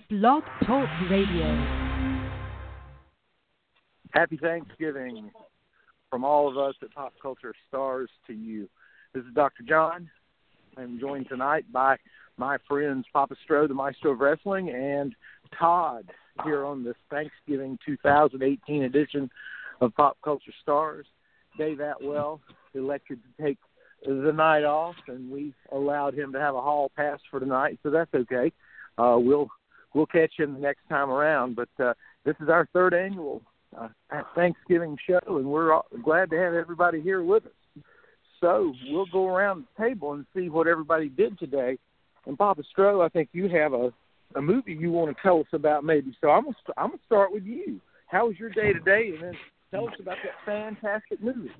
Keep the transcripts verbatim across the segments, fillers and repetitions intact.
Blog Talk Radio. Happy Thanksgiving from all of us at Pop Culture Stars to you. This is Doctor John. I'm joined tonight by my friends Papa Stro, the Maestro of Wrestling, and Todd here on this Thanksgiving two thousand eighteen edition of Pop Culture Stars. Dave Atwell elected to take the night off, and we allowed him to have a hall pass for tonight, so that's okay. Uh, we'll we'll catch him the next time around. But uh, this is our third annual uh, Thanksgiving show, and we're all glad to have everybody here with us. So we'll go around the table and see what everybody did today. And Papa Stro, I think you have a, a movie you want to tell us about, maybe. So I'm gonna I'm gonna start with you. How was your day today, and then tell us about that fantastic movie.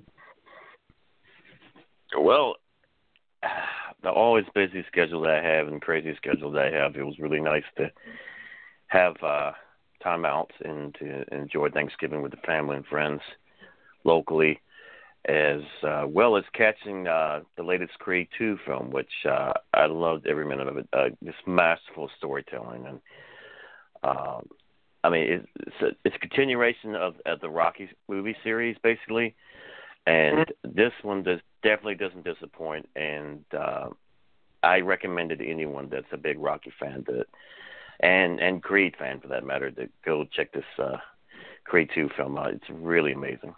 Well, the always busy schedule that I have and crazy schedule that I have, it was really nice to have uh, time out and to enjoy Thanksgiving with the family and friends locally, as uh, well as catching uh, the latest Creed two film, which uh, I loved every minute of it. Uh, just masterful storytelling. And uh, I mean, it's, it's, a, it's a continuation of, of the Rocky movie series, basically. And this one does definitely doesn't disappoint, and uh, I recommend it to anyone that's a big Rocky fan, to, and and Creed fan for that matter, to go check this uh, Creed two film out. It's really amazing.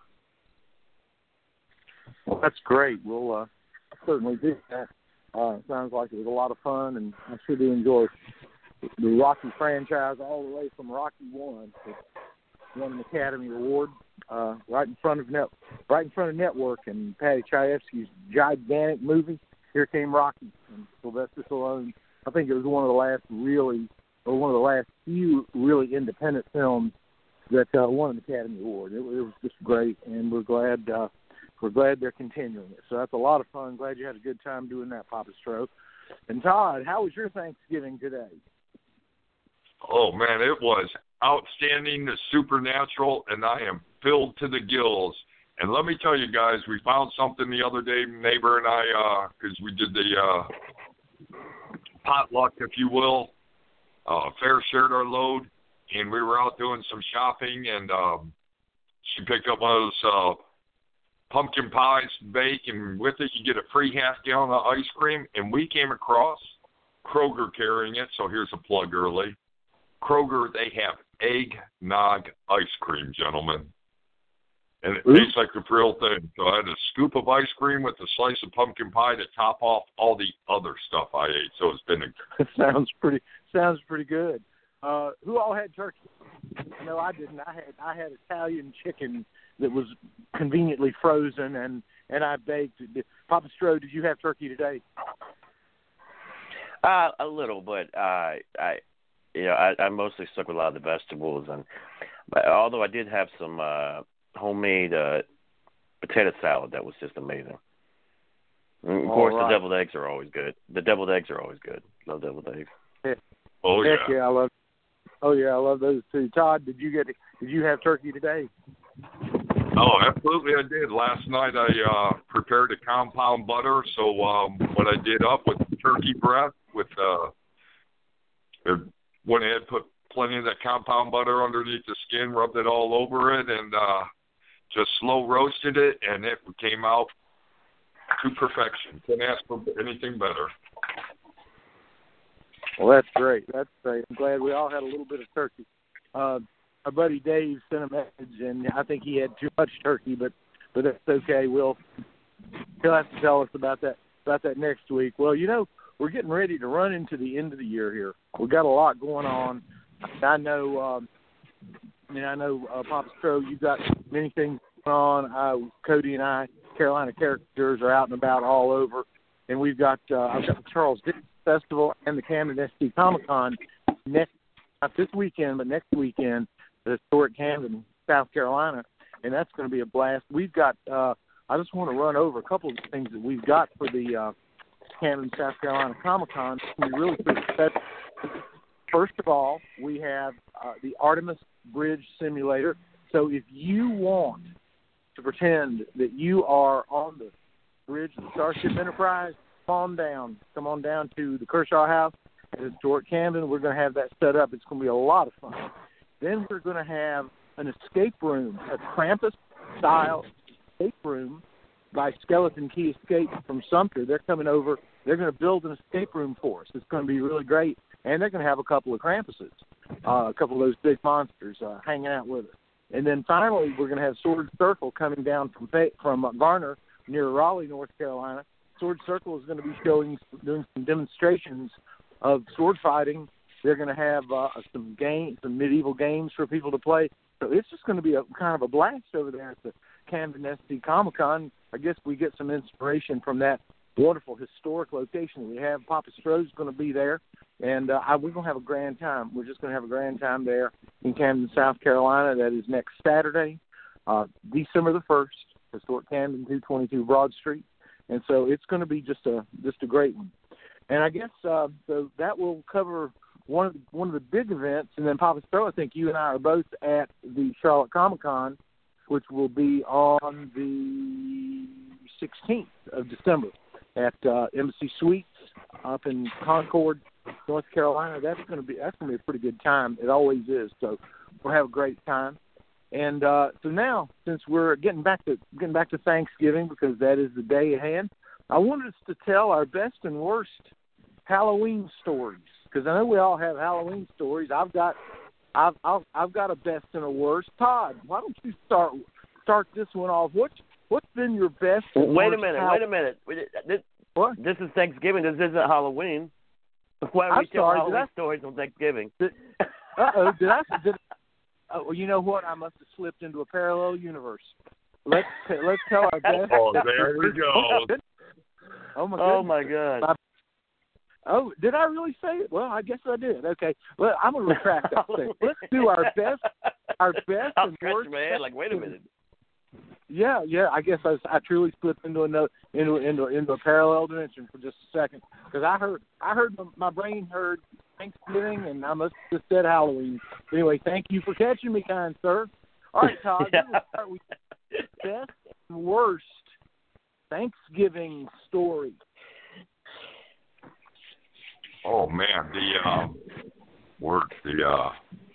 Well, that's great. We'll uh, certainly do that. Uh, it sounds like it was a lot of fun, and I sure do enjoy the Rocky franchise all the way from Rocky one to won an Academy Award. Uh, right in front of net, right in front of Network, and Patty Chayefsky's gigantic movie. Here Came Rocky, and Sylvester Stallone. I think it was one of the last really, or one of the last few really independent films that uh, won an Academy Award. It, it was just great, and we're glad uh, we're glad they're continuing it. So that's a lot of fun. Glad you had a good time doing that, Papa Stro. And Todd, how was your Thanksgiving today? Oh man, it was outstanding, supernatural, and I am filled to the gills. And let me tell you guys, we found something the other day, neighbor and I, because uh, we did the uh, potluck, if you will. Uh, Fair shared our load, and we were out doing some shopping, and um, she picked up one of those uh, pumpkin pies to bake, and with it you get a free half gallon of ice cream. And we came across Kroger carrying it, so here's a plug early. Kroger, they have eggnog ice cream, gentlemen. And it Ooh. tastes like the real thing. So I had a scoop of ice cream with a slice of pumpkin pie to top off all the other stuff I ate. So it's been a... sounds pretty sounds pretty good. Uh, who all had turkey? No, I didn't. I had I had Italian chicken that was conveniently frozen, and, and I baked. Papa Stro, did you have turkey today? Uh, a little, but uh, I... You know, I, I mostly stuck with a lot of the vegetables, and but although I did have some uh, homemade uh, potato salad that was just amazing. And of All course, right. the deviled eggs are always good. The deviled eggs are always good. Love deviled eggs. Yeah. Oh yeah. Heck yeah, I love. Oh yeah, I love those too. Todd, did you get? Did you have turkey today? Oh, absolutely, I did. Last night I uh, prepared a compound butter. So um, what I did up with turkey breast with. Uh, Went ahead, put plenty of that compound butter underneath the skin, rubbed it all over it, and uh, just slow roasted it, and it came out to perfection. Couldn't ask for anything better. Well, that's great. That's great. I'm glad we all had a little bit of turkey. Uh, our buddy Dave sent a message, and I think he had too much turkey, but but that's okay. We'll he'll have to tell us about that about that next week. Well, you know, we're getting ready to run into the end of the year here. We've got a lot going on. I know, um, I mean, I know, uh, Papa Stro, you've got many things going on. Uh, Cody and I, Carolina Characters, are out and about all over. And we've got, uh, I've got the Charles Dickens Festival and the Camden S C Comic Con next, not this weekend, but next weekend, the historic Camden, South Carolina. And that's going to be a blast. We've got, uh, I just want to run over a couple of things that we've got for the, uh, Camden, South Carolina Comic-Con. It's going to be really pretty special. First of all, we have uh, the Artemis Bridge Simulator. So if you want to pretend that you are on the bridge of the Starship Enterprise, come on down. Come on down to the Kershaw House at Historic Camden. We're going to have that set up. It's going to be a lot of fun. Then we're going to have an escape room, a Krampus-style escape room by Skeleton Key Escape from Sumter. They're coming over. They're going to build an escape room for us. It's going to be really great. And they're going to have a couple of Krampuses, uh, a couple of those big monsters uh, hanging out with us. And then finally, we're going to have Sword Circle coming down from from uh, Garner near Raleigh, North Carolina. Sword Circle is going to be showing, doing some demonstrations of sword fighting. They're going to have uh, some games, some medieval games for people to play. So it's just going to be a kind of a blast over there at the Camden S C Comic Con. I guess we get some inspiration from that wonderful historic location that we have. Papa Stroh's going to be there, and uh, I, we're going to have a grand time. We're just going to have a grand time there in Camden, South Carolina. That is next Saturday, uh, December the first, Historic Camden, two twenty-two Broad Street. And so it's going to be just a just a great one. And I guess uh, so that will cover one of the, one of the big events. And then Papa Stroh, I think you and I are both at the Charlotte Comic Con, which will be on the sixteenth of December at uh, Embassy Suites up in Concord, North Carolina. That's going to be that's going to be a pretty good time. It always is. So we'll have a great time. And uh, so now, since we're getting back to getting back to Thanksgiving, because that is the day at hand, I wanted us to tell our best and worst Halloween stories. Because I know we all have Halloween stories. I've got, I've, I've, I've got a best and a worst. Todd, why don't you start start this one off? What's what's been your best? And wait worst a minute. Halloween? Wait a minute. This, what? This is Thanksgiving. This isn't Halloween. Why are I'm we telling sorry, Halloween I, stories on Thanksgiving? Uh oh. Did I? Did, oh, well, you know what? I must have slipped into a parallel universe. Let's let's tell our best. Oh, there we go. Oh my goodness. Oh my God. Oh, did I really say it? Well, I guess I did. Okay. Well, I'm gonna retract that thing. Let's do our best, our best I was and scratching worst. my head like, wait a minute. Yeah, yeah. I guess I, I truly slipped into another into into into a parallel dimension for just a second, because I heard I heard my, my brain heard Thanksgiving and I must have said Halloween. Anyway, thank you for catching me, kind sir. All right, Todd. Yeah. We'll start with best and worst Thanksgiving story. Oh man, the uh, word, the uh,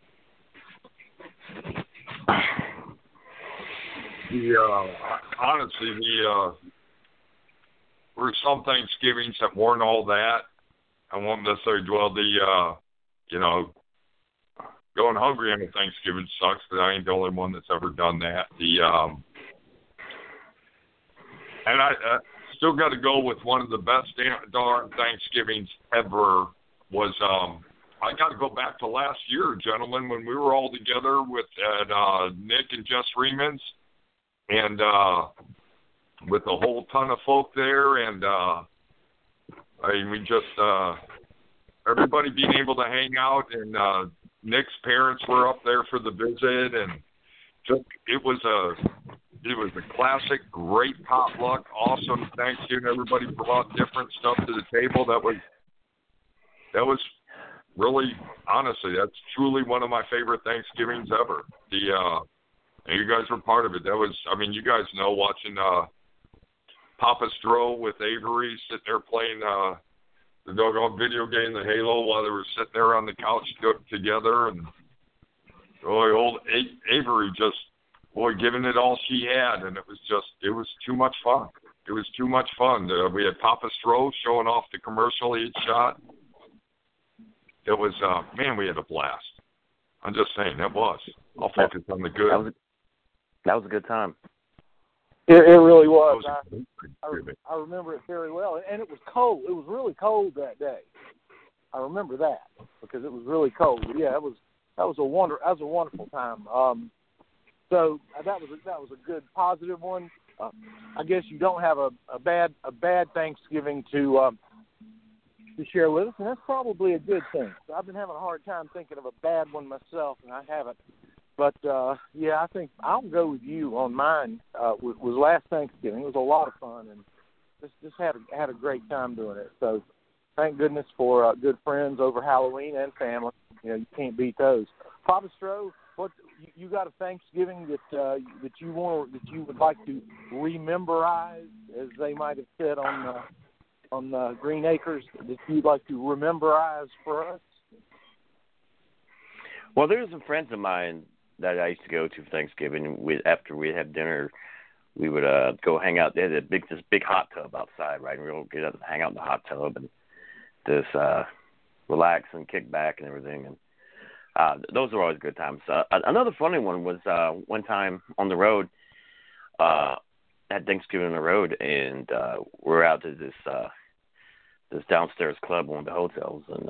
the uh, honestly, the uh, there were some Thanksgivings that weren't all that. I won't necessarily dwell the, uh, you know, going hungry on a Thanksgiving sucks, but I ain't the only one that's ever done that. The um, and I. Uh, Still got to go with one of the best darn Thanksgivings ever was, um, I got to go back to last year, gentlemen, when we were all together with at, uh, Nick and Jess Reemans and uh, with a whole ton of folk there. And uh, I mean, we just, uh, everybody being able to hang out, and uh, Nick's parents were up there for the visit, and just, it was a, It was a classic, great potluck, awesome Thanksgiving. Everybody brought different stuff to the table. That was that was really, honestly, that's truly one of my favorite Thanksgivings ever. The uh, and you guys were part of it. That was, I mean, you guys know watching uh, Papa Stroh with Avery sitting there playing uh, the doggone video game, the Halo, while they were sitting there on the couch together, and boy, old A- Avery just. Boy, giving it all she had, and it was just, it was too much fun. It was too much fun. Uh, we had Papa Stroh showing off the commercial he had shot. It was, uh, man, we had a blast. I'm just saying, that was. I'll focus on the good. That was a, that was a good time. It, it really was. was I, I, I remember it very well, and it was cold. It was really cold that day. I remember that because it was really cold. Yeah, it was. That was a wonder. That was a wonderful time. Um, So uh, that was a, that was a good positive one. Uh, I guess you don't have a, a bad a bad Thanksgiving to um, to share with us, and that's probably a good thing. So I've been having a hard time thinking of a bad one myself, and I haven't. But uh, yeah, I think I'll go with you on mine. Uh, was, was last Thanksgiving. It was a lot of fun, and just just had a, had a great time doing it. So thank goodness for uh, good friends over Halloween and family. You know, you can't beat those. Papa Stroh, what you got a Thanksgiving that uh, that you want that you would like to rememberize, as they might have said on uh, on uh, Green Acres that you'd like to rememberize for us? Well, there's some friends of mine that I used to go to for Thanksgiving. We, after we'd have dinner, we would uh, go hang out. They had a big, this big hot tub outside, right? And we would get up and hang out in the hot tub and just uh, relax and kick back and everything. And uh, those were always good times. Uh, another funny one was uh, one time on the road, uh, at Thanksgiving on the road, and uh, we're out to this uh, this downstairs club, one of the hotels, and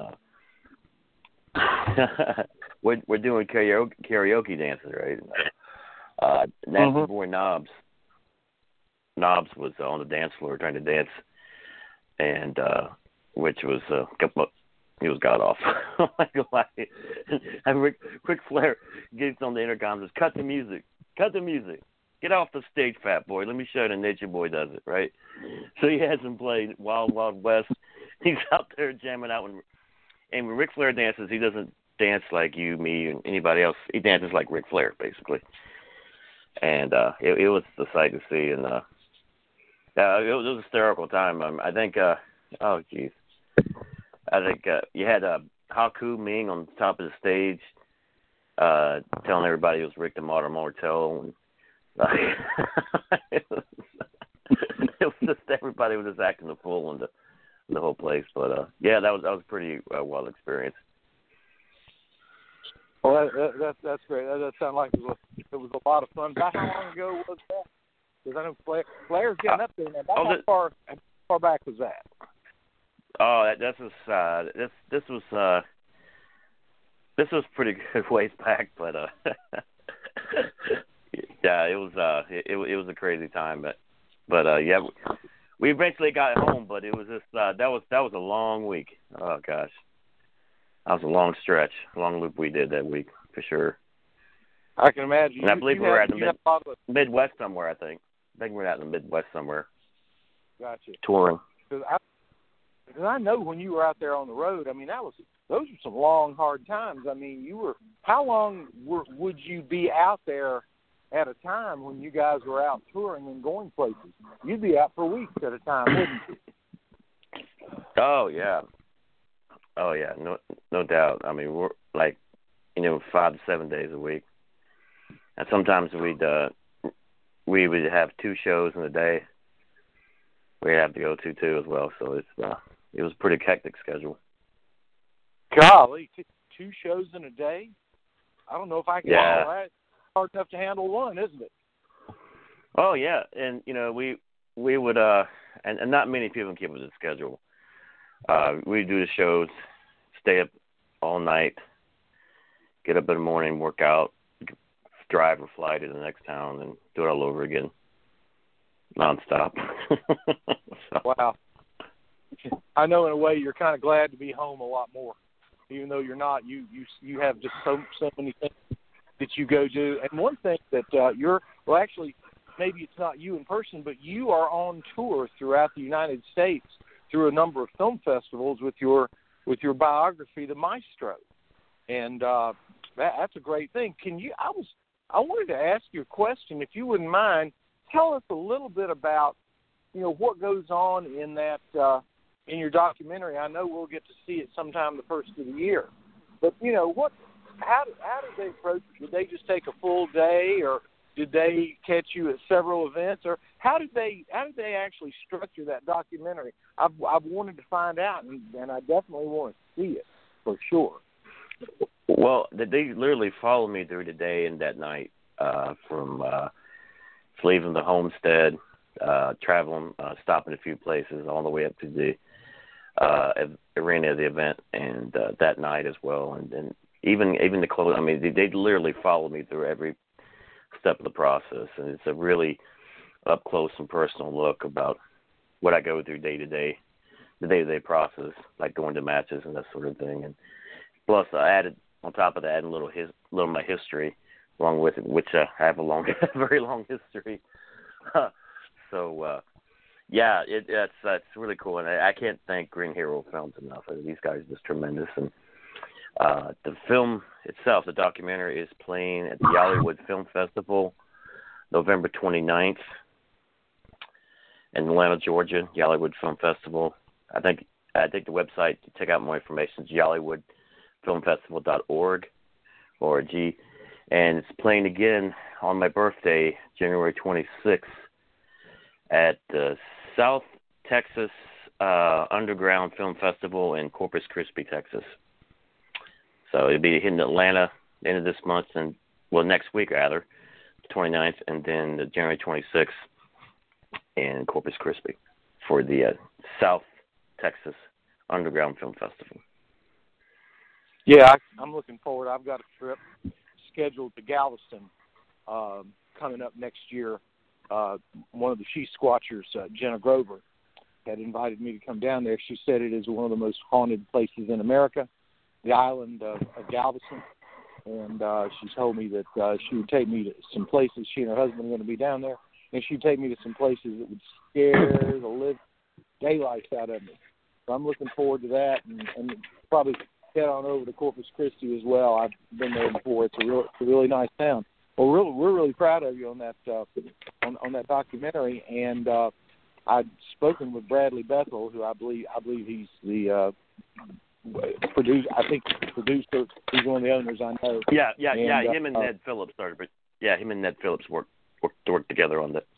uh, we're we're doing karaoke, karaoke dances, right? Uh, Nasty mm-hmm. Boy Knobs, Knobs was on the dance floor trying to dance, and uh, which was uh, he was god awful. And Rick, Ric Flair gets on the intercom, says, "Cut the music, cut the music. Get off the stage, fat boy. Let me show you how Nature Boy does it," right? So he has him play Wild Wild West. He's out there jamming out. When, and when Ric Flair dances, he doesn't dance like you, me, and anybody else. He dances like Ric Flair, basically. And uh, it, it was a sight to see. And uh, uh, it, was, it was a hysterical time. Um, I think, uh, oh, geez. I think uh, you had uh, Haku Ming on top of the stage uh, telling everybody it was Rick the Modern Mortel. And, Like, it, was, it was just everybody was just acting the fool in the, in the whole place. But uh, yeah, that was that was a pretty uh, wild experience. Well, that, that, that, that's great. That, that sounded like it was, a, it was a lot of fun. About how long ago was that? Because I know Flair, Flair's getting uh, up there now. About oh, how far how far back was that? Oh, that this was uh, this this was uh, this was pretty good ways back, but uh. Yeah, it was uh, it, it it was a crazy time, but but uh, yeah, we eventually got home, but it was just uh, that was that was a long week. Oh gosh, that was a long stretch, long loop we did that week for sure. I can imagine. And I you, believe you we were had, at the mid, of... Midwest somewhere. I think I think we were at the Midwest somewhere. Gotcha. Touring. Because I, cause I know when you were out there on the road, I mean that was those were some long, hard times. I mean, you were how long were, would you be out there at a time when you guys were out touring and going places? You'd be out for weeks at a time, wouldn't you? Oh yeah, oh yeah, no no doubt. I mean, we're like, you know, five to seven days a week, and sometimes we'd uh, we would have two shows in a day. We have to go to two as well, so it's uh, it was a pretty hectic schedule. Golly, t- two shows in a day? I don't know if I can yeah. handle that. Hard enough to handle one, isn't it? Oh yeah, and you know we we would uh and, and not many people keep with the schedule. Uh, we do the shows, stay up all night, get up in the morning, work out, drive or fly to the next town, and do it all over again, nonstop. So. Wow. I know in a way you're kind of glad to be home a lot more, even though you're not. You you you have just so so many things that you go do. And one thing that uh, you're, well, actually, maybe it's not you in person, but you are on tour throughout the United States through a number of film festivals with your with your biography, The Maestro. And uh, that, that's a great thing. Can you, I was, I wanted to ask you a question, if you wouldn't mind. Tell us a little bit about, you know, what goes on in that, uh, in your documentary. I know we'll get to see it sometime the first of the year. But, you know, what, How did, how did they approach it? Did they just take a full day, or did they catch you at several events, or how did they how did they actually structure that documentary? I've I've wanted to find out, and, and I definitely want to see it for sure. Well, they literally followed me through the day and that night, uh, from uh, leaving the homestead, uh, traveling, uh, stopping a few places, all the way up to the uh, arena of the event, and uh, that night as well, and then. Even even the clothes, I mean, they, they literally follow me through every step of the process, and it's a really up close and personal look about what I go through day to day, the day to day process, like going to matches and that sort of thing. And plus, I added on top of that a little his little of my history along with it, which uh, I have a long, very long history. so uh, yeah, it, that's that's really cool, and I, I can't thank Green Hero Films enough. These guys are just tremendous. And Uh, the film itself, the documentary, is playing at the Hollywood Film Festival November twenty-ninth in Atlanta, Georgia, the Hollywood Film Festival. I think I think the website to check out more information is jollywood film festival dot org, or G, and it's playing again on my birthday, January twenty-sixth, at the South Texas uh, Underground Film Festival in Corpus Christi, Texas. So it'll be hitting Atlanta end of this month, and well, next week rather, twenty-ninth, and then the January twenty-sixth in Corpus Christi for the uh, South Texas Underground Film Festival. Yeah, I, I'm looking forward. I've got a trip scheduled to Galveston um, coming up next year. Uh, one of the She Squatchers, uh, Jenna Grover, had invited me to come down there. She said it is one of the most haunted places in America, the island of, of Galveston. And uh, she told me that uh, she would take me to some places. She and her husband are going to be down there, and she'd take me to some places that would scare the living daylights out of me. So I'm looking forward to that, and, and probably head on over to Corpus Christi as well. I've been there before. It's a real, it's a really nice town. Well, we're, we're really proud of you on that uh, on, on that documentary, and uh, I'd spoken with Bradley Bethel, who I believe I believe he's the uh, producer. I think producer. He's one of the owners. I know. Yeah, yeah, and, yeah. Him and uh, Ned Phillips started, but yeah, him and Ned Phillips worked worked, worked together on that.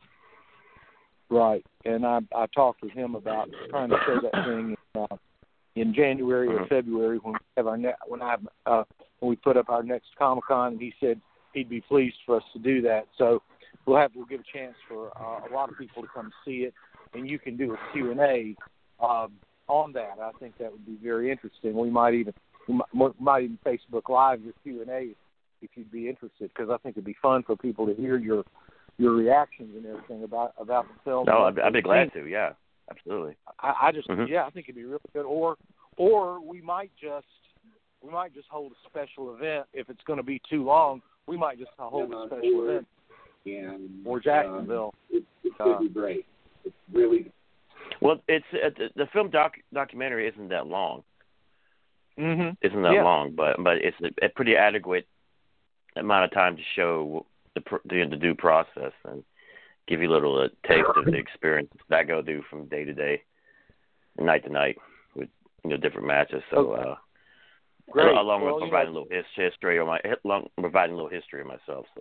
Right, and I I talked with him about trying to show that thing uh, in January or February when we have our ne- when I uh, when we put up our next Comic-Con, and he said he'd be pleased for us to do that. So we'll have we'll give a chance for uh, a lot of people to come see it, and you can do a Q and A um, on that. I think that would be very interesting. We might even we might, we might even Facebook Live your Q and A if you'd be interested, because I think it'd be fun for people to hear your your reactions and everything about about the film. No, I'd, I'd be glad to. Yeah, absolutely. I, I just mm-hmm. yeah, I think it'd be really good. Or or we might just we might just hold a special event if it's going to be too long. We might just hold a special event and or Jacksonville. Um, it, it uh, be great. It's really well. It's uh, the, the film doc documentary isn't that long. Mm-hmm. Isn't that yeah. long, but but it's a, a pretty adequate amount of time to show the the, the due process and give you a little uh, taste of the experience that I go through from day to day, night to night with you know different matches. So. Okay. Uh, Great. Along well, with providing you know, a little his, history of my, along, providing a little history of myself. So,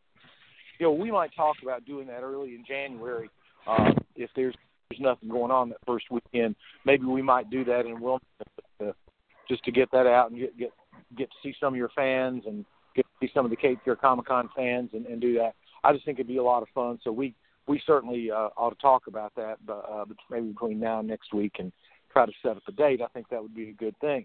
you know, we might talk about doing that early in January uh, if there's there's nothing going on that first weekend. Maybe we might do that in Wilmington uh, just to get that out and get get get to see some of your fans and get to see some of the Cape Fear Comic-Con fans and, and do that. I just think it'd be a lot of fun. So we we certainly uh, ought to talk about that, but uh, maybe between now and next week and try to set up a date. I think that would be a good thing.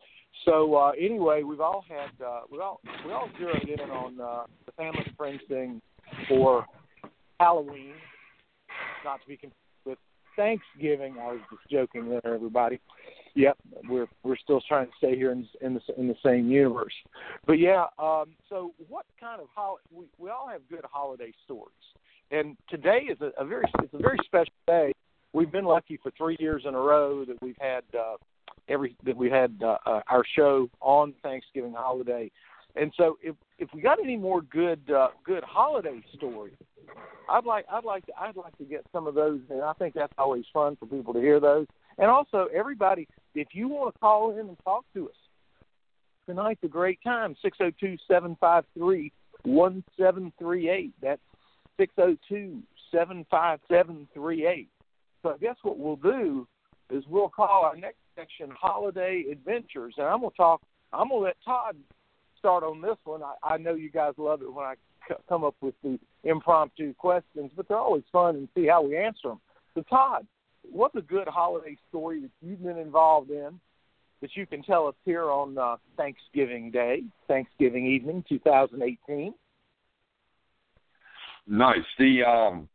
So uh, anyway, we've all had uh, we all we all zeroed in on uh, the family and friends thing for Halloween, not to be confused with Thanksgiving. I was just joking there, everybody. Yep, we're we're still trying to stay here in in the in the same universe. But yeah, um, so what kind of hol- we we all have good holiday stories, and today is a, a very it's a very special day. We've been lucky for three years in a row that we've had. Uh, Every that we had uh, uh, our show on Thanksgiving holiday, and so if if we got any more good uh, good holiday stories, I'd like I'd like to I'd like to get some of those, and I think that's always fun for people to hear those. And also, everybody, if you want to call in and talk to us tonight's a great time. six oh two, seven five three, one seven three eight. That's six oh two, seven five seven, three eight. So I guess what we'll do is we'll call our next section Holiday Adventures, and I'm gonna talk. I'm gonna let Todd start on this one. I, I know you guys love it when I c- come up with the impromptu questions, but they're always fun and see how we answer them. So, Todd, what's a good holiday story that you've been involved in that you can tell us here on uh, Thanksgiving Day, Thanksgiving evening, two thousand eighteen? Nice. The um,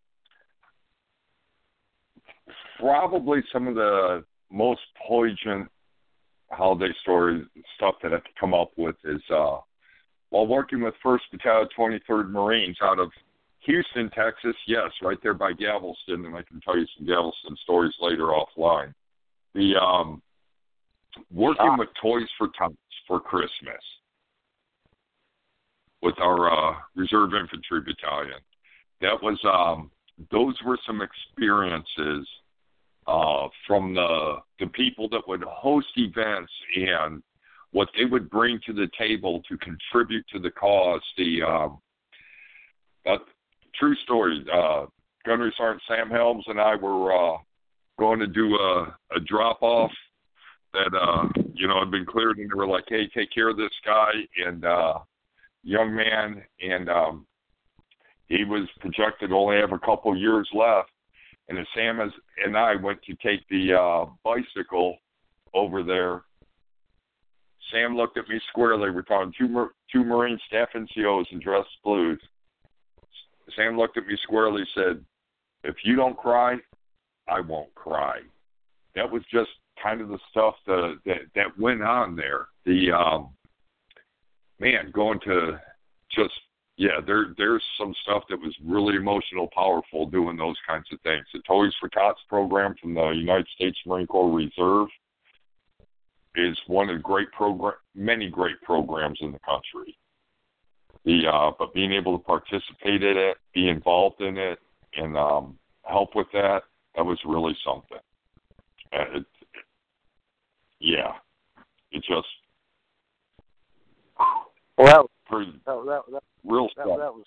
probably some of the most poignant holiday story stuff that I've come up with is uh, while working with first Battalion, twenty-third Marines out of Houston, Texas, yes, right there by Galveston, and I can tell you some Galveston stories later offline. The um, working ah. with Toys for Tots for Christmas with our uh, Reserve Infantry Battalion. That was um, those were some experiences uh, from the the people that would host events and what they would bring to the table to contribute to the cause. The um, uh, true story. Uh, Gunnery Sergeant Sam Helms and I were uh, going to do a, a drop off that uh, you know had been cleared, and they were like, "Hey, take care of this guy." And uh, young man, and um, he was projected to only have a couple years left. And as Sam and I went to take the uh, bicycle over there, Sam looked at me squarely. We're talking two, two Marine staff N C Os in dress blues. Sam looked at me squarely and said, "If you don't cry, I won't cry." That was just kind of the stuff that that, that went on there. The um, man going to just yeah, there there's some stuff that was really emotional, powerful, doing those kinds of things. The Toys for Tots program from the United States Marine Corps Reserve is one of the great program, many great programs in the country. The uh, but being able to participate in it, be involved in it, and um, help with that, that was really something. And it, yeah, it just well, pretty that, that, that, real that, stuff. that was.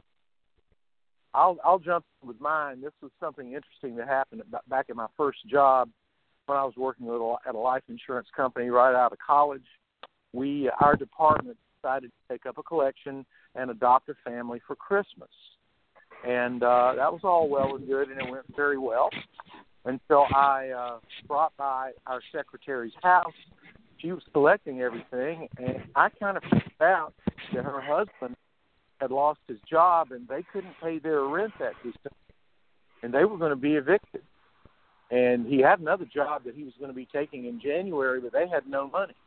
I'll I'll jump in with mine. This was something interesting that happened at, back at my first job when I was working with a, at a life insurance company right out of college. We our department decided to take up a collection and adopt a family for Christmas, and uh, that was all well and good, and it went very well until I uh, brought by our secretary's house. She was collecting everything, and I kind of found out that her husband had lost his job, and they couldn't pay their rent that December, and they were going to be evicted. And he had another job that he was going to be taking in January, but they had no money.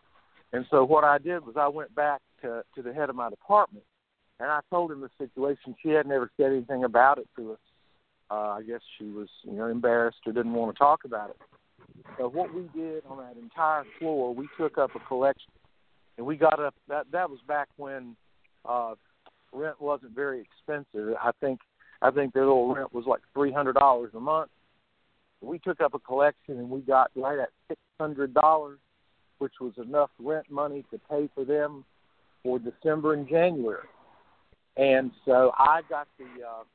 And so what I did was I went back to, to the head of my department, and I told him the situation. She had never said anything about it to us. Uh, I guess she was, you know, embarrassed or didn't want to talk about it. So what we did on that entire floor, we took up a collection, and we got up. That that was back when uh, rent wasn't very expensive. I think I think their little rent was like three hundred dollars a month. We took up a collection, and we got right at six hundred dollars, which was enough rent money to pay for them for December and January. And so I got the uh,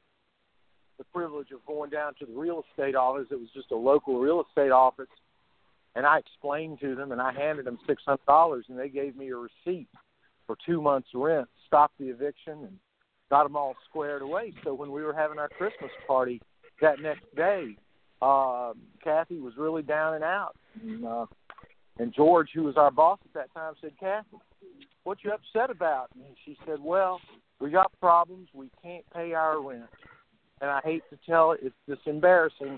the privilege of going down to the real estate office. It was just a local real estate office, and I explained to them, and I handed them six hundred dollars, and they gave me a receipt for two months' rent, stopped the eviction, and got them all squared away. So when we were having our Christmas party that next day, uh, Kathy was really down and out. And, uh, and George, who was our boss at that time, said, "Kathy, what you upset about?" And she said, "Well, we got problems. We can't pay our rent. And I hate to tell it, it's just embarrassing.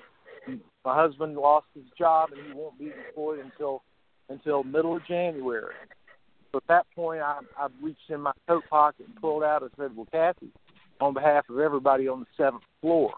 My husband lost his job, and he won't be employed until until middle of January." So at that point, I, I reached in my coat pocket and pulled out and said, "Well, Kathy, on behalf of everybody on the seventh floor,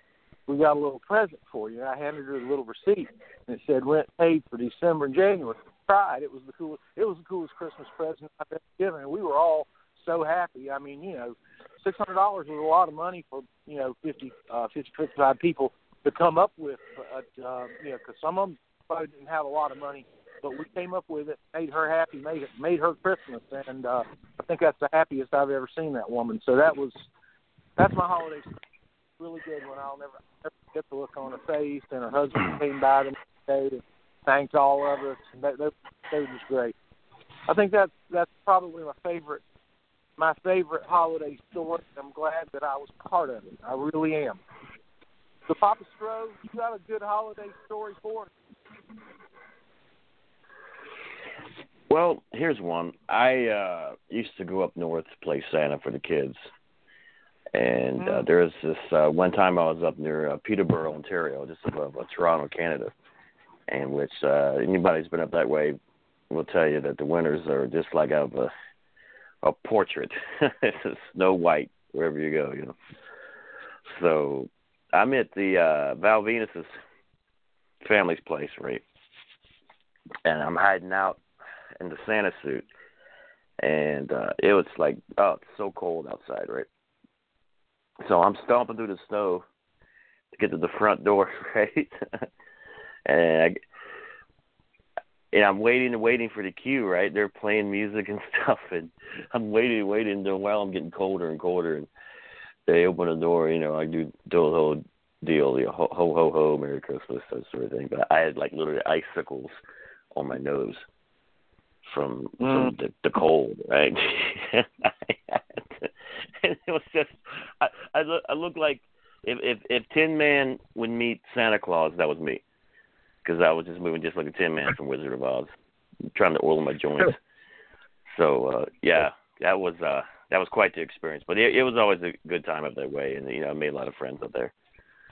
we got a little present for you." And I handed her the little receipt, and it said rent paid for December and January. I cried. It was the coolest. It was the coolest Christmas present I've ever given, and we were all so happy. I mean, you know, six hundred dollars was a lot of money for, you know, fifty, uh, fifty, fifty-five people to come up with. But, uh, you know, because some of them probably didn't have a lot of money, but we came up with it, made her happy, made it, made her Christmas, and uh, I think that's the happiest I've ever seen that woman. So that was, that's my holiday. Really good one. I'll never, never get the look on her face, and her husband came by the next day and thanked all of us. And that, that, that was great. I think that's that's probably my favorite. My favorite holiday story. I'm glad that I was part of it. I really am. So, Papa Stroh, you got a good holiday story for us? Well, here's one. I uh, used to go up north to play Santa for the kids. And uh, there was this uh, one time I was up near uh, Peterborough, Ontario, just above uh, Toronto, Canada, in which uh, anybody who's been up that way will tell you that the winters are just like out of a a portrait. It's Snow White wherever you go, you know. So I'm at the uh, Val Venus's family's place, right? And I'm hiding out in the Santa suit. And uh, it was like, oh, it's so cold outside, right? So I'm stomping through the snow to get to the front door, right? and I, and I'm waiting and waiting for the cue, right? They're playing music and stuff, and I'm waiting and waiting. And while I'm getting colder and colder, and they open the door, you know, I do do the whole deal, you know, ho ho ho ho, Merry Christmas, that sort of thing. But I had like literally icicles on my nose from, mm. from the, the cold, right? and it was just, I I, look, I looked like if, if if Tin Man would meet Santa Claus, that was me. Because I was just moving just like a Tin Man from Wizard of Oz, trying to oil my joints. So uh, yeah, that was uh, that was quite the experience. But it, it was always a good time up that way, and you know, I made a lot of friends up there.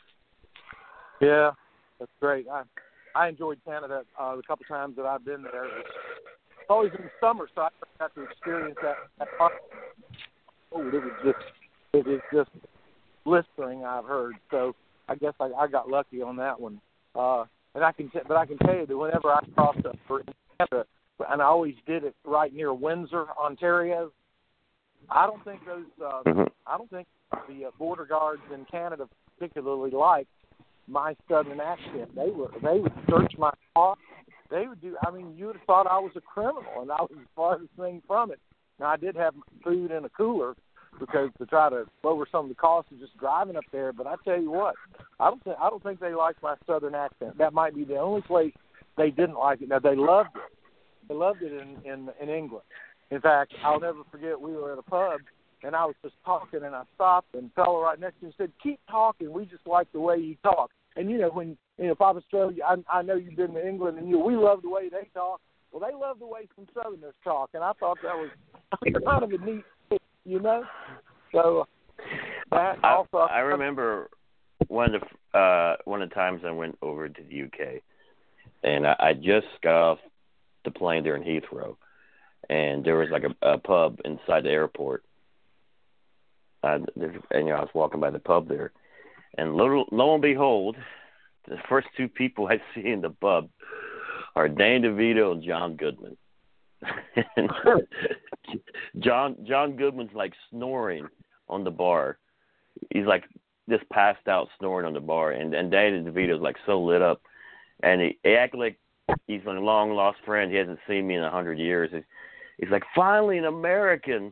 Yeah, that's great. I I enjoyed Canada uh, the couple times that I've been there. It's always in the summer, so I got to experience that. that part. Oh, it was just it was just blistering. I've heard. So I guess I, I got lucky on that one. Uh, And I can, t- but I can tell you that whenever I crossed up for Canada, and I always did it right near Windsor, Ontario. I don't think those, uh, mm-hmm. I don't think the uh, border guards in Canada particularly liked my southern accent. They were, they would search my car. They would do. I mean, you would have thought I was a criminal, and I was the farthest thing from it. Now I did have food in a cooler, because to try to lower some of the costs of just driving up there. But I tell you what, I don't think I don't think they like my southern accent. That might be the only place they didn't like it. Now they loved it. They loved it in in, in England. In fact, I'll never forget. We were at a pub, and I was just talking, and I stopped, and the fellow right next to me said, "Keep talking. We just like the way you talk." And you know, when you know, Papa Australia, I, I know you've been to England, and you know, we love the way they talk. Well, they love the way some Southerners talk, and I thought that was kind of a neat. You know, so that also. I, I remember one of the uh, one of the times I went over to the U K, and I, I just got off the plane there in Heathrow, and there was like a, a pub inside the airport. Uh, and you know, I was walking by the pub there, and lo, lo and behold, the first two people I see in the pub are Danny DeVito and John Goodman. and John John Goodman's like snoring on the bar. He's like just passed out snoring on the bar, and and Danny DeVito's like so lit up, and he, he acted like he's a long lost friend. He hasn't seen me in a hundred years. He's, he's like, finally an American.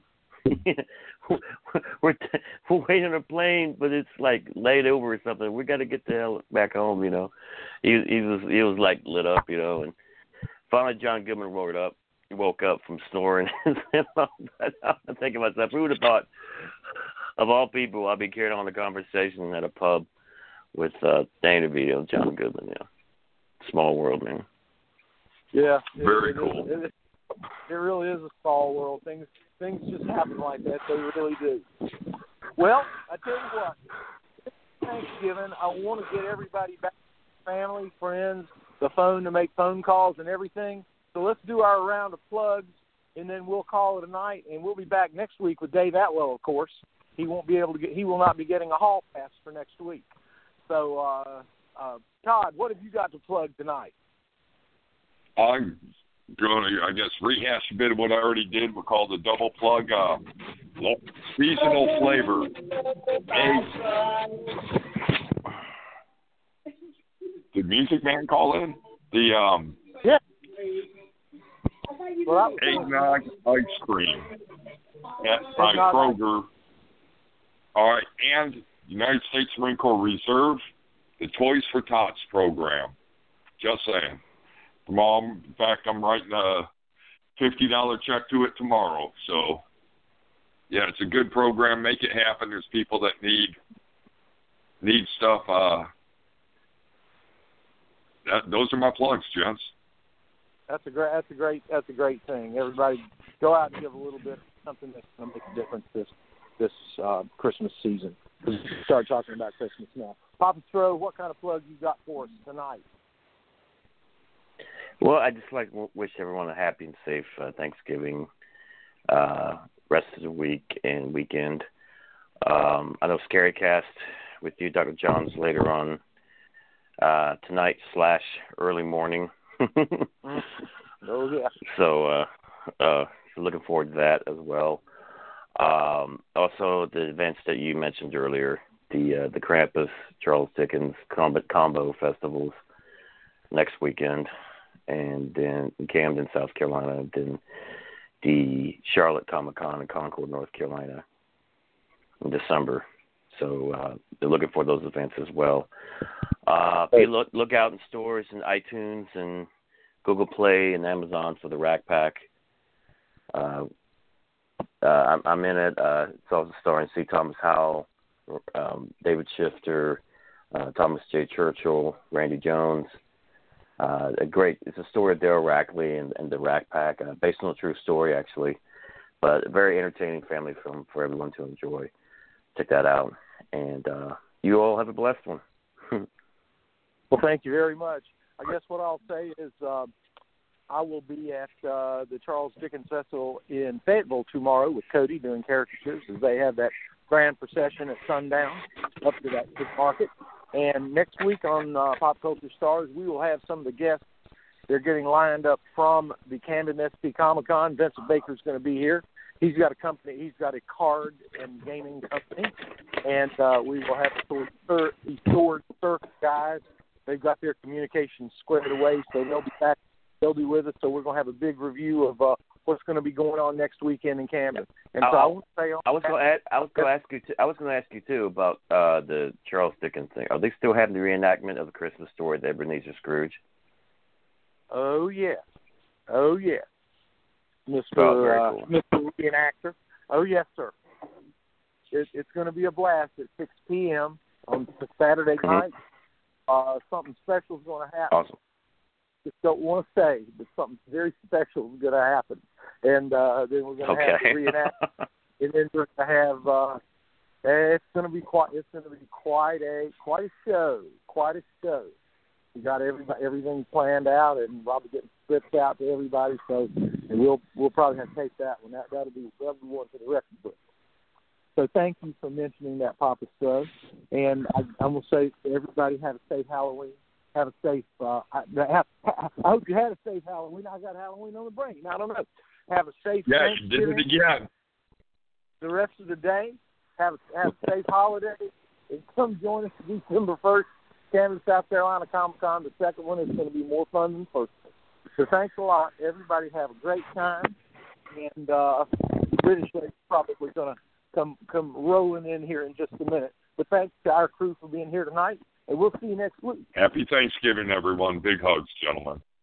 we're t- we're waiting on a plane, but it's like laid over or something. We got to get the hell back home, you know. He he was he was like lit up, you know, and finally John Goodman roared up. He woke up from snoring. I'm thinking to myself, who would have thought, of all people, I'd be carrying on a conversation at a pub with uh, Danny DeVito and John Goodman. Yeah, small world, man. Yeah, very it, cool. It, it, it really is a small world. Things things just happen like that. They really do. Well, I tell you what, Thanksgiving, I want to get everybody back, family, friends, the phone to make phone calls and everything. So let's do our round of plugs, and then we'll call it a night. And we'll be back next week with Dave Atwell, of course. He won't be able to get. He will not be getting a hall pass for next week. So, uh, uh, Todd, what have you got to plug tonight? I'm going to, I guess, rehash a bit of what I already did. We'll call the double plug uh, seasonal flavor. Eggs. Did Music Man call in? The um. Yeah. Well, eggnog ice cream at by Kroger. All right, and United States Marine Corps Reserve, the Toys for Tots program. Just saying. Mom, in fact, I'm writing a fifty dollars check to it tomorrow. So, yeah, it's a good program. Make it happen. There's people that need need stuff. Uh, that, those are my plugs, gents. That's a great. That's a great. That's a great thing. Everybody, go out and give a little bit something that's going to make a difference this this uh, Christmas season. We start talking about Christmas now. Papa Stro, what kind of plug you got for us tonight? Well, I just like to wish everyone a happy and safe uh, Thanksgiving, uh, rest of the week and weekend. Um, I know Scarycast with you, Doctor Johns, later on uh, tonight slash early morning. Oh yeah. So, uh, uh, looking forward to that as well. Um, also, the events that you mentioned earlier, the uh, the Krampus, Charles Dickens combo, combo festivals. next weekend, and then in Camden, South Carolina, and then the Charlotte Comic Con in Concord, North Carolina in December. So uh, they're looking for those events as well. Uh, be look, look out in stores and iTunes and Google Play and Amazon for the Rack Pack. Uh, uh, I'm, I'm in it. Uh, it's also starring C. Thomas Howell, um, David Shifter, uh, Thomas J. Churchill, Randy Jones. Uh, a great. It's a story of Daryl Rackley and, and the Rack Pack, uh, based on a true story actually, but a very entertaining family film for everyone to enjoy. Check that out, and uh, you all have a blessed one. Well, thank you very much. I guess what I'll say is uh, I will be at uh, the Charles Dickens Festival in Fayetteville tomorrow with Cody doing caricatures as they have that grand procession at sundown up to that big market. And next week on uh, Pop Culture Stars, we will have some of the guests. They're getting lined up from the Camden S P Comic Con. Vincent Baker's going to be here. He's got a company. He's got a card and gaming company, and uh, we will have the sword, the sword surf guys. They've got their communications squared away, so they'll be back. They'll be with us. So we're going to have a big review of uh, what's going to be going on next weekend in Camden. And so I, I want to say, on I was going to ask, I was going to ask you. Too, I was going to ask you too about uh, the Charles Dickens thing. Are they still having the reenactment of the Christmas Story, the Ebenezer Scrooge? Oh yes, oh yes, Mister Oh, very uh, cool. Mister Reenactor. Oh yes, sir. It, it's going to be a blast at six p.m. on Saturday Mm-hmm. night. Uh, something special is going to happen. Awesome. Just don't want to say, but something very special is going to happen. And uh, then we're going to Okay. have the reenactment, and then we're going to have. Uh, it's going to be quite. It's going to be quite a quite a show. Quite a show. We got everybody, everything planned out, and probably getting scripts out to everybody. So, and we'll we'll probably have to take that one. That that'll be that'll be one for the record book. So thank you for mentioning that, Papa Stubbs. And I, I'm gonna say to everybody, have a safe Halloween. Have a safe. Uh, I, have, I hope you had a safe Halloween. I got Halloween on the brain. I don't know. Have a safe. Yeah, you did it again. The rest of the day, have a, have a safe holiday, and come join us December first. Camden, South Carolina Comic Con. The second one is going to be more fun than the first one. So thanks a lot. Everybody have a great time. And uh, the British are probably going to come come rolling in here in just a minute. But thanks to our crew for being here tonight. And we'll see you next week. Happy Thanksgiving, everyone. Big hugs, gentlemen.